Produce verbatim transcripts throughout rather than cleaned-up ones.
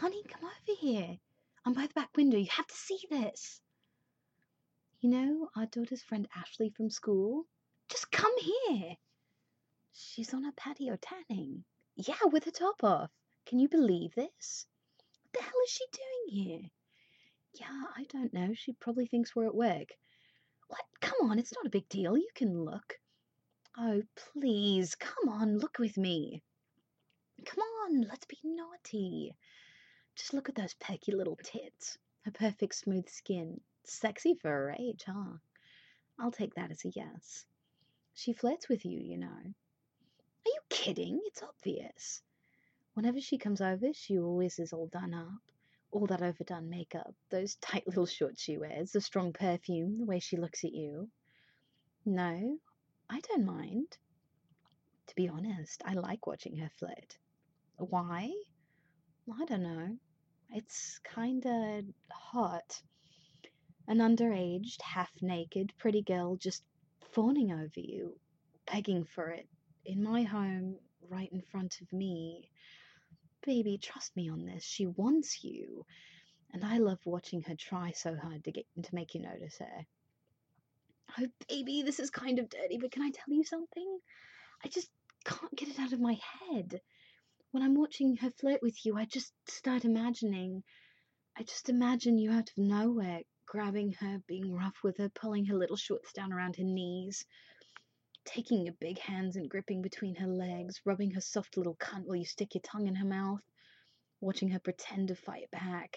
Honey, come over here. I'm by the back window. You have to see this. You know, our daughter's friend Ashley from school? Just come here. She's on her patio tanning. Yeah, with her top off. Can you believe this? What the hell is she doing here? Yeah, I don't know. She probably thinks we're at work. What? Come on, it's not a big deal. You can look. Oh, please, come on, look with me. Come on, let's be naughty. Just look at those perky little tits. Her perfect smooth skin. Sexy for her age, huh? I'll take that as a yes. She flirts with you, you know. Are you kidding? It's obvious. Whenever she comes over, she always is all done up. All that overdone makeup, those tight little shorts she wears, the strong perfume, the way she looks at you. No, I don't mind. To be honest, I like watching her flirt. Why? I don't know. It's kinda hot. An underaged, half-naked, pretty girl just fawning over you, begging for it, in my home, right in front of me. Baby, trust me on this. She wants you. And I love watching her try so hard to get to make you notice her. Oh, baby, this is kind of dirty, but can I tell you something? I just can't get it out of my head. When I'm watching her flirt with you, I just start imagining. I just imagine you out of nowhere, grabbing her, being rough with her, pulling her little shorts down around her knees, taking your big hands and gripping between her legs, rubbing her soft little cunt while you stick your tongue in her mouth, watching her pretend to fight back.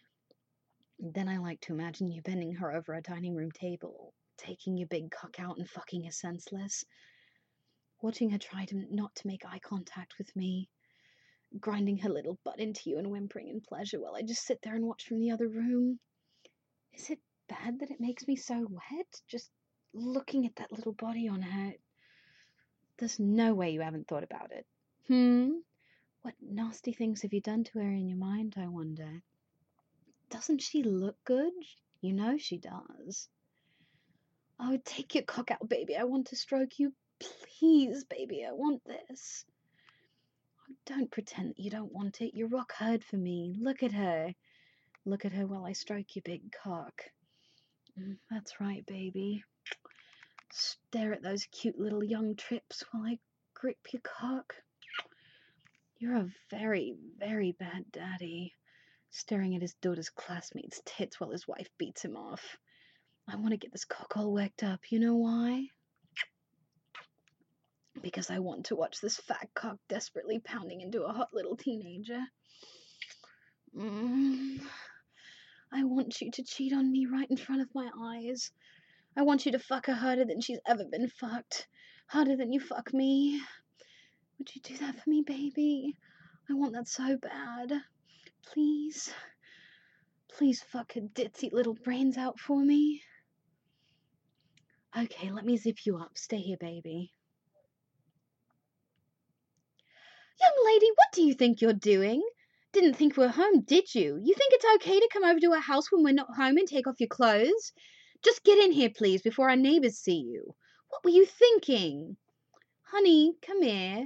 Then I like to imagine you bending her over a dining room table, taking your big cock out and fucking her senseless, watching her try to not to make eye contact with me, grinding her little butt into you and whimpering in pleasure while I just sit there and watch from the other room. Is it bad that it makes me so wet? Just looking at that little body on her. There's no way you haven't thought about it. Hmm? What nasty things have you done to her in your mind, I wonder? Doesn't she look good? You know she does. Oh, take your cock out, baby. I want to stroke you. Please, baby, I want this. Oh, don't pretend that you don't want it. You're rock hard for me. Look at her. Look at her while I stroke your big cock. Mm, that's right, baby. Stare at those cute little young trips while I grip your cock. You're a very, very bad daddy. Staring at his daughter's classmates' tits while his wife beats him off. I want to get this cock all worked up. You know why? Because I want to watch this fat cock desperately pounding into a hot little teenager. Mm. I want you to cheat on me right in front of my eyes. I want you to fuck her harder than she's ever been fucked. Harder than you fuck me. Would you do that for me, baby? I want that so bad. Please. Please fuck her ditzy little brains out for me. Okay, let me zip you up. Stay here, baby. Young lady, what do you think you're doing? Didn't think we were home, did you? You think it's okay to come over to our house when we're not home and take off your clothes? Just get in here, please, before our neighbors see you. What were you thinking? Honey, come here.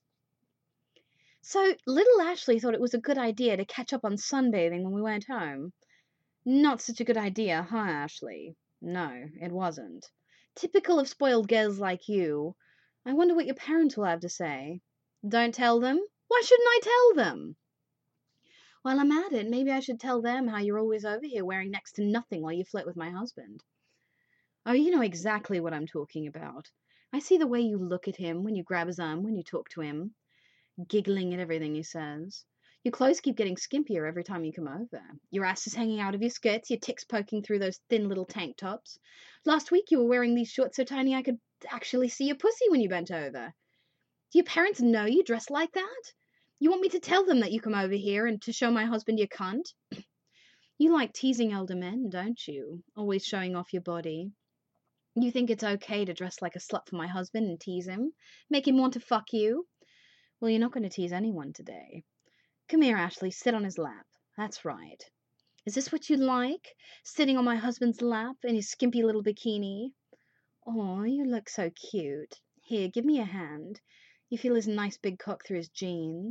So, little Ashley thought it was a good idea to catch up on sunbathing when we weren't home. Not such a good idea, huh, Ashley? No, it wasn't. Typical of spoiled girls like you. I wonder what your parents will have to say. Don't tell them? Why shouldn't I tell them? While I'm at it, maybe I should tell them how you're always over here wearing next to nothing while you flirt with my husband. Oh, you know exactly what I'm talking about. I see the way you look at him when you grab his arm, when you talk to him, giggling at everything he says. Your clothes keep getting skimpier every time you come over. Your ass is hanging out of your skirts, your tits poking through those thin little tank tops. Last week you were wearing these shorts so tiny I could actually see your pussy when you bent over. Do your parents know you dress like that? You want me to tell them that you come over here and to show my husband your cunt? You like teasing older men, don't you? Always showing off your body. You think it's okay to dress like a slut for my husband and tease him? Make him want to fuck you? Well, you're not going to tease anyone today. Come here, Ashley, sit on his lap. That's right. Is this what you like? Sitting on my husband's lap in his skimpy little bikini? Oh, you look so cute. Here, give me a hand. You feel his nice big cock through his jeans.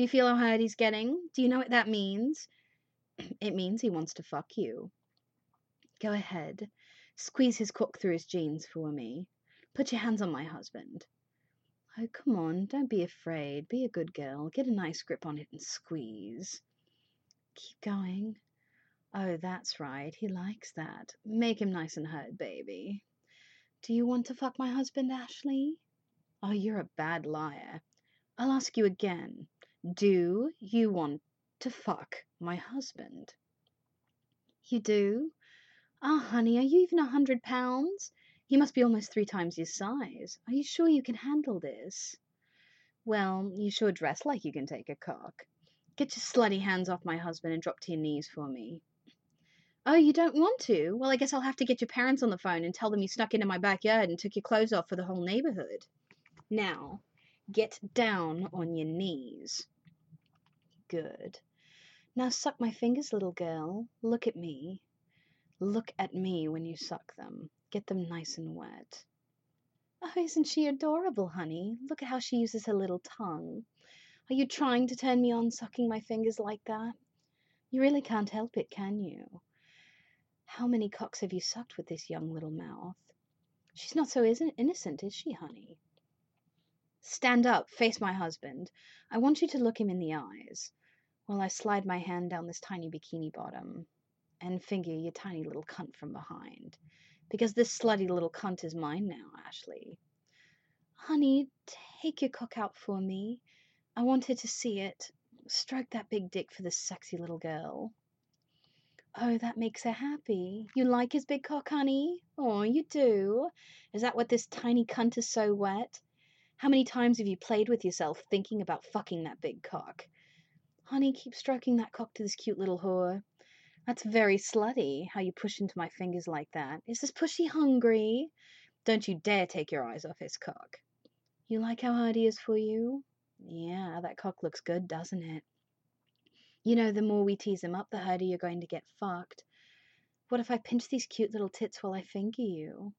Do you feel how hard he's getting? Do you know what that means? It means he wants to fuck you. Go ahead. Squeeze his cock through his jeans for me. Put your hands on my husband. Oh, come on, don't be afraid. Be a good girl. Get a nice grip on it and squeeze. Keep going. Oh, that's right. He likes that. Make him nice and hard, baby. Do you want to fuck my husband, Ashley? Oh, you're a bad liar. I'll ask you again. Do you want to fuck my husband? You do? Ah, honey, are you even a hundred pounds? He must be almost three times your size. Are you sure you can handle this? Well, you sure dress like you can take a cock. Get your slutty hands off my husband and drop to your knees for me. Oh, you don't want to? Well, I guess I'll have to get your parents on the phone and tell them you snuck into my backyard and took your clothes off for the whole neighborhood. Now, get down on your knees. Good. Now suck my fingers, little girl. Look at me. Look at me when you suck them. Get them nice and wet. Oh, isn't she adorable, honey? Look at how she uses her little tongue. Are you trying to turn me on sucking my fingers like that? You really can't help it, can you? How many cocks have you sucked with this young little mouth? She's not so innocent, is she, honey? Stand up, face my husband. I want you to look him in the eyes while I slide my hand down this tiny bikini bottom and finger your tiny little cunt from behind. Because this slutty little cunt is mine now, Ashley. Honey, take your cock out for me. I want her to see it. Stroke that big dick for this sexy little girl. Oh, that makes her happy. You like his big cock, honey? Oh, you do? Is that what this tiny cunt is so wet? How many times have you played with yourself thinking about fucking that big cock? Honey, keep stroking that cock to this cute little whore. That's very slutty, how you push into my fingers like that. Is this pushy hungry? Don't you dare take your eyes off his cock. You like how hard he is for you? Yeah, that cock looks good, doesn't it? You know, the more we tease him up, the harder you're going to get fucked. What if I pinch these cute little tits while I finger you?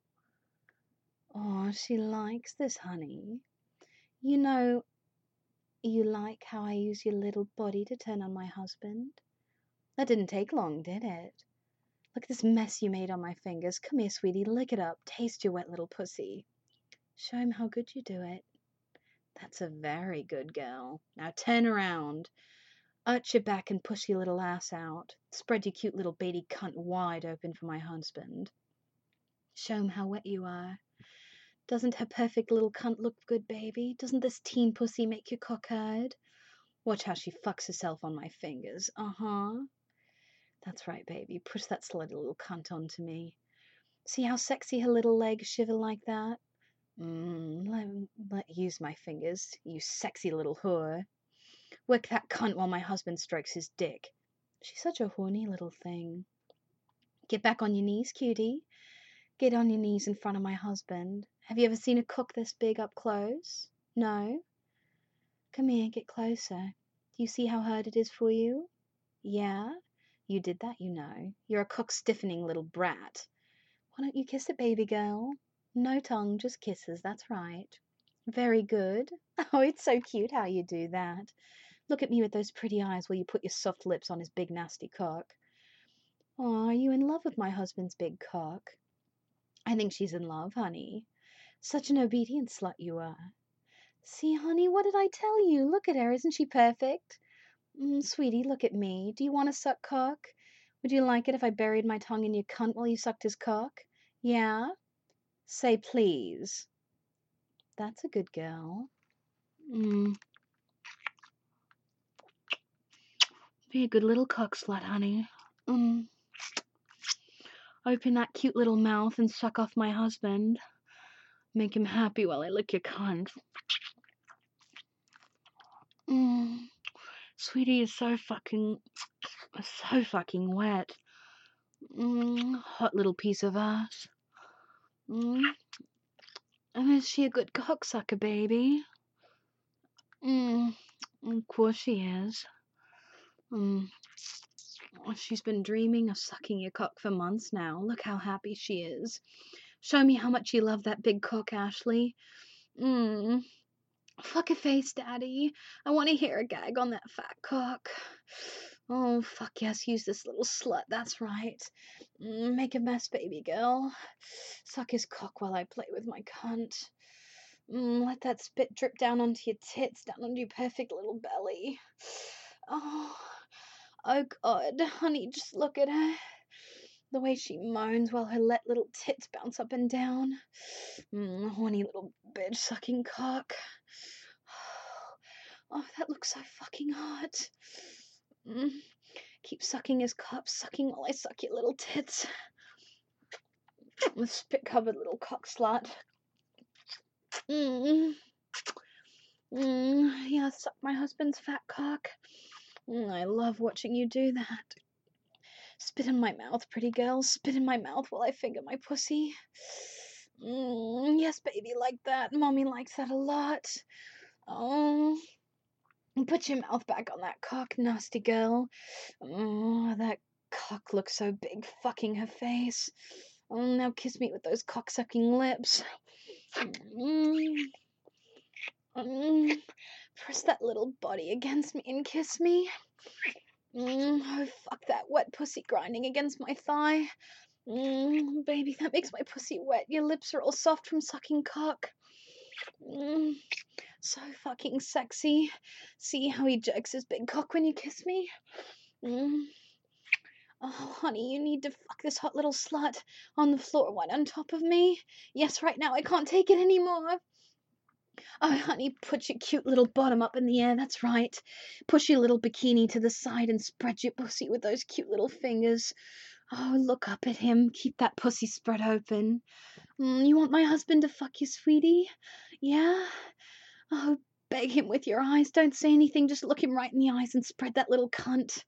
Oh, she likes this, honey. You know, you like how I use your little body to turn on my husband? That didn't take long, did it? Look at this mess you made on my fingers. Come here, sweetie, lick it up. Taste your wet little pussy. Show him how good you do it. That's a very good girl. Now turn around. Arch your back and push your little ass out. Spread your cute little baby cunt wide open for my husband. Show him how wet you are. Doesn't her perfect little cunt look good, baby? Doesn't this teen pussy make your cock hard? Watch how she fucks herself on my fingers. Uh-huh. That's right, baby. Push that slutty little cunt onto me. See how sexy her little legs shiver like that? Mmm, let, let use my fingers, you sexy little whore. Work that cunt while my husband strokes his dick. She's such a horny little thing. Get back on your knees, cutie. Get on your knees in front of my husband. Have you ever seen a cock this big up close? No? Come here, get closer. Do you see how hard it is for you? Yeah? You did that, you know. You're a cock-stiffening little brat. Why don't you kiss it, baby girl? No tongue, just kisses, that's right. Very good. Oh, it's so cute how you do that. Look at me with those pretty eyes while you put your soft lips on his big nasty cock. Oh, are you in love with my husband's big cock? I think she's in love, honey. Such an obedient slut you are. See, honey, what did I tell you? Look at her, isn't she perfect? Mm, sweetie, look at me. Do you want to suck cock? Would you like it if I buried my tongue in your cunt while you sucked his cock? Yeah? Say please. That's a good girl. Mm. Be a good little cock slut, honey. Mm. Open that cute little mouth and suck off my husband. Make him happy while I lick your cunt. Mm. Sweetie is so fucking, so fucking wet. Mm. Hot little piece of ass. Mm. And is she a good cocksucker, baby? Mm. Of course she is. Mm. She's been dreaming of sucking your cock for months now. Look how happy she is. Show me how much you love that big cock, Ashley. Mm. Fuck a face, Daddy. I want to hear a gag on that fat cock. Oh, fuck yes, use this little slut, that's right. Mm, make a mess, baby girl. Suck his cock while I play with my cunt. Mm, let that spit drip down onto your tits, down onto your perfect little belly. Oh, oh God, honey, just look at her. The way she moans while her let little tits bounce up and down. Mm, horny little bitch sucking cock. Oh, that looks so fucking hot. Mm. Keep sucking his cock, sucking while I suck your little tits. The spit-covered little cock slut. Mm. Mm. Yeah, suck my husband's fat cock. Mm, I love watching you do that. Spit in my mouth, pretty girl. Spit in my mouth while I finger my pussy. Mm, yes, baby, like that. Mommy likes that a lot. Oh, put your mouth back on that cock, nasty girl. Oh, that cock looks so big, fucking her face. Oh, now kiss me with those cock-sucking lips. Mm, mm, press that little body against me and kiss me. Mm, oh, fuck that wet pussy grinding against my thigh. Mm, baby, that makes my pussy wet. Your lips are all soft from sucking cock. Mm, so fucking sexy. See how he jerks his big cock when you kiss me? Mm. Oh, honey, you need to fuck this hot little slut on the floor, one on top of me. Yes, right now, I can't take it anymore. Oh, honey, put your cute little bottom up in the air, that's right. Push your little bikini to the side and spread your pussy with those cute little fingers. Oh, look up at him. Keep that pussy spread open. Mm, you want my husband to fuck you, sweetie? Yeah? Oh, beg him with your eyes. Don't say anything. Just look him right in the eyes and spread that little cunt.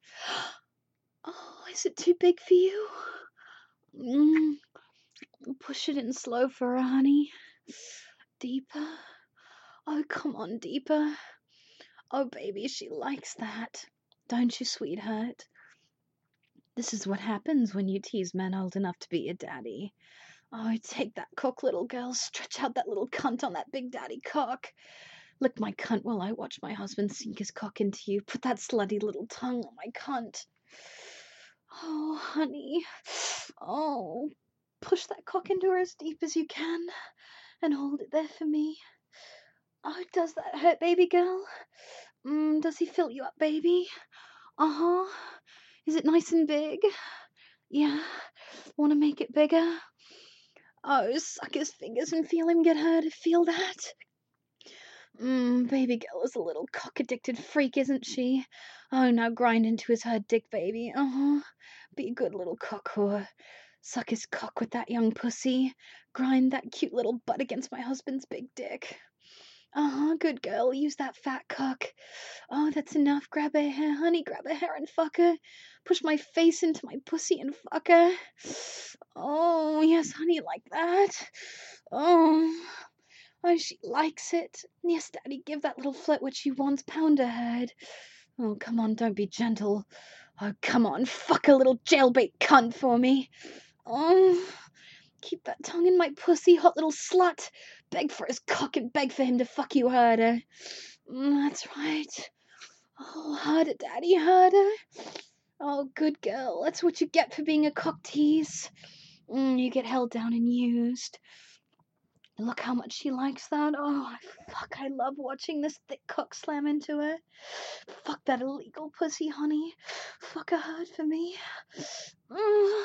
Oh, is it too big for you? Mm, push it in slow for her, honey. Deeper. Oh, come on, deeper. Oh, baby, she likes that. Don't you, sweetheart? This is what happens when you tease men old enough to be your daddy. Oh, take that cock, little girl. Stretch out that little cunt on that big daddy cock. Lick my cunt while I watch my husband sink his cock into you. Put that slutty little tongue on my cunt. Oh, honey. Oh, push that cock into her as deep as you can and hold it there for me. Oh, does that hurt, baby girl? Mm, does he fill you up, baby? Uh-huh. Is it nice and big? Yeah. Want to make it bigger? Oh, suck his fingers and feel him get hurt. Feel that? Mmm, baby girl is a little cock-addicted freak, isn't she? Oh, now grind into his hard dick, baby. Uh-huh. Be a good little cock whore. Suck his cock with that young pussy. Grind that cute little butt against my husband's big dick. Uh-huh, good girl. Use that fat cock. Oh, that's enough. Grab her hair, honey. Grab her hair and fuck her. Push my face into my pussy and fuck her. Oh, yes, honey, like that. Oh... Oh, she likes it. Yes, Daddy, give that little flirt what she wants. Pound her head. Oh, come on, don't be gentle. Oh, come on, fuck a little jailbait cunt for me. Oh, keep that tongue in my pussy, hot little slut. Beg for his cock and beg for him to fuck you harder. Mm, that's right. Oh, harder, Daddy, harder. Oh, good girl. That's what you get for being a cock tease. Mm, you get held down and used. Look how much she likes that. Oh, fuck, I love watching this thick cock slam into her. Fuck that illegal pussy, honey. Fuck her hard for me. Mm.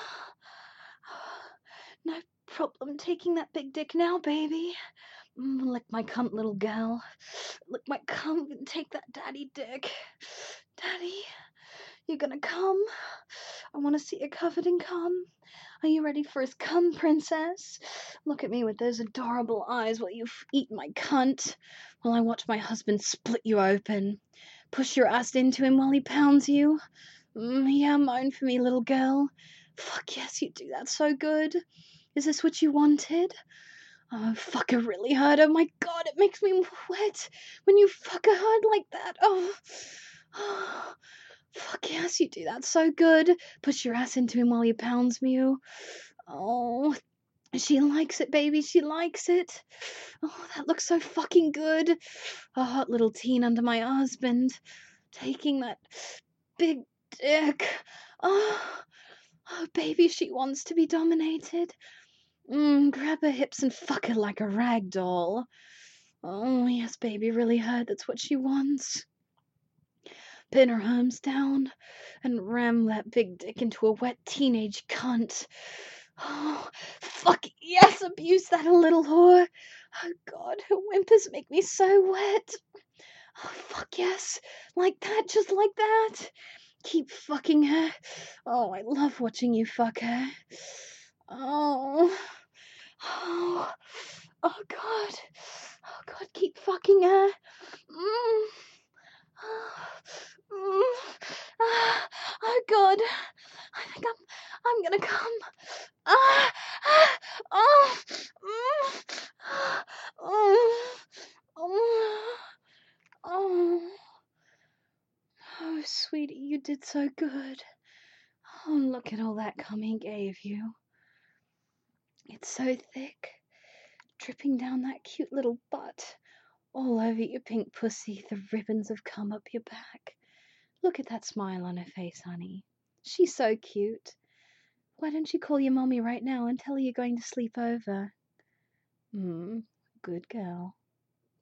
No problem taking that big dick now, baby. Mm, lick my cunt, little gal. Lick my cunt and take that daddy dick. Daddy, you gonna come? I want to see you covered in cum. Are you ready for his cum, princess? Look at me with those adorable eyes while you f- eat my cunt, while I watch my husband split you open. Push your ass into him while he pounds you. Mm, yeah, moan for me, little girl. Fuck yes, you do that so good. Is this what you wanted? Oh, fuck her really hard. Oh my god, it makes me wet when you fuck her hard like that. Oh, oh. Fuck yes, you do that so good. Push your ass into him while he pounds you. Oh, She likes it, baby. She likes it. Oh, that looks so fucking good. A hot little teen under my husband. Taking that big dick. Oh, oh baby, she wants to be dominated. Mm, grab her hips and fuck her like a rag doll. Oh, yes, baby, really hard. That's what she wants. Pin her arms down and ram that big dick into a wet teenage cunt. Oh, fuck yes, abuse that little whore. Oh, God, her whimpers make me so wet. Oh, fuck yes, like that, just like that. Keep fucking her. Oh, I love watching you fuck her. Oh, oh, oh, God. Oh, God, keep fucking her. Mm. Oh, oh God, I think I'm, I'm gonna come. Ah, ah, oh, mm, oh, oh, oh, oh, sweetie, you did so good. Oh, look at all that cum he gave you. It's so thick, dripping down that cute little butt, all over your pink pussy, the ribbons have come up your back. Look at that smile on her face, honey. She's so cute. Why don't you call your mommy right now and tell her you're going to sleep over? Hmm, good girl.